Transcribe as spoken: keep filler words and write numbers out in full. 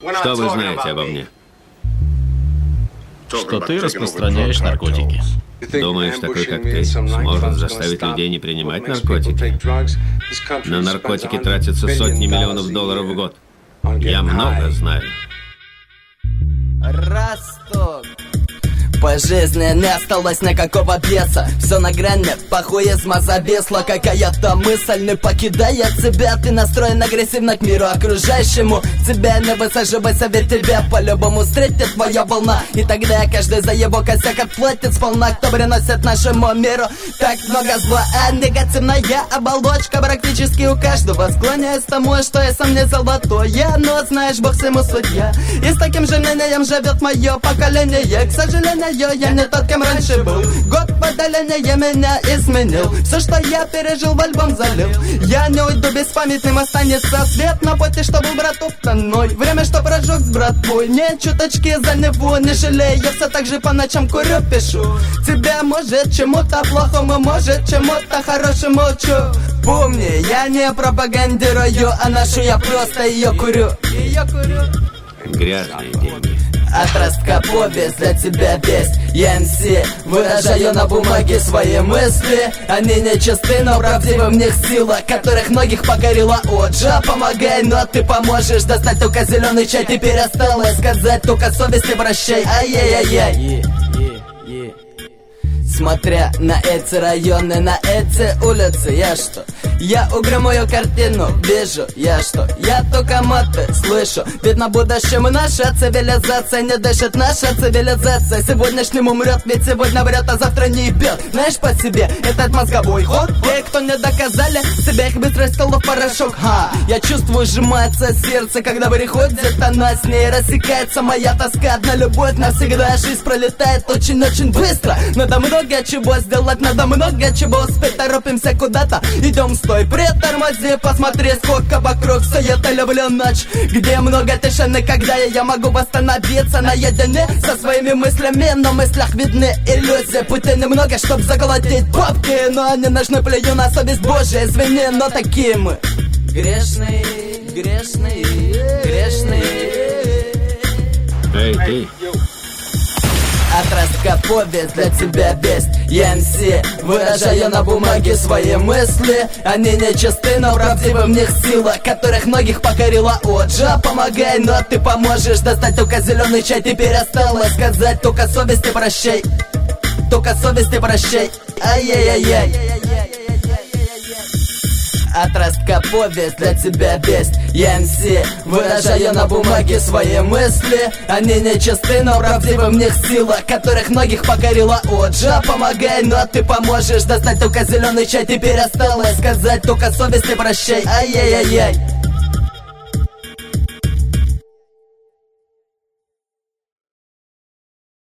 Что вы знаете обо мне? Что ты распространяешь наркотики. Думаешь, такой как ты сможет заставить людей не принимать наркотики? На наркотики тратятся сотни миллионов долларов в год. Я много знаю. Росток. По жизни не осталось никакого беса. Все на грани, похуизма зависла. Какая-то мысль не покидает тебя. Ты настроен агрессивно к миру окружающему. Тебя не высаживайся, ведь тебя по-любому встретит твоя волна. И тогда каждый за его косяк отплатит сполна. Кто приносит нашему миру так много зла. А негативная оболочка практически у каждого. Склоняюсь к тому, что я сам не золотое, но знаешь, Бог всему судья. И с таким же мнением живет мое поколение. К сожалению, я не тот, кем раньше был. Год подаления меня изменил. Все, что я пережил, в альбом залил. Я не уйду беспамятным, останется свет на пути, что был брат уптаной. Время, что прожег с братвой. Не чуточки за него не жалею. Я все так же по ночам курю, пишу. Тебя может чему-то плохому, может чему-то хорошему учу. Помни, я не пропагандирую, а ношу я просто ее курю. Ее курю. Грязные деньги. От ростка повесть для тебя весть. Я эм си, выражаю на бумаге свои мысли. Они нечисты, но правдивы в них сила, которых многих покорила Оджа. Помогай, но ты поможешь достать только зеленый чай. Теперь осталось сказать только совесть и прощай. Ай-яй-яй-яй. Смотря на эти районы, на эти улицы, я что? Я угрюмую картину вижу, я что? Я только маты слышу. Ведь на будущем наша цивилизация не дышит, наша цивилизация. Сегодняшним умрет, ведь сегодня врет, а завтра не ебет. Знаешь по себе, этот мозговой ход. Те, кто не доказали, себя их быстро стало в порошок. Ха, я чувствую, сжимается сердце, когда приходит она, с ней рассекается моя тоска. Одна любовь навсегда, жизнь пролетает очень-очень быстро. Надо много чего сделать, надо много чего успеть. Торопимся куда-то, идем, стой, притормози. Посмотри, сколько вокруг сует. Я люблю ночь, где много тишины, когда я, я могу восстановиться наедине со своими мыслями. Но в мыслях видны иллюзии, пути немного, чтоб заглотить бабки. Но они нужны, плюю на совесть Божия. Извини, но такие мы грешные, грешные, грешные. Эй, ты. От ростка повесть для тебя весть. Я эм си, выражаю на бумаге свои мысли. Они нечисты, но правдивы в них сила, которых многих покорила Оджа. Помогай, но ты поможешь достать только зеленый чай. Теперь осталось сказать только совесть и прощай. Только совесть и прощай. Ай-яй-яй-яй. От ростка повесть для тебя весть. Я эм си, выражаю на бумаге свои мысли. Они нечисты, но правдивы в них сила, которых многих покорила Оджа. Помогай, но ты поможешь достать только зеленый чай. Теперь осталось сказать только совесть и прощай. Ай-яй-яй-яй.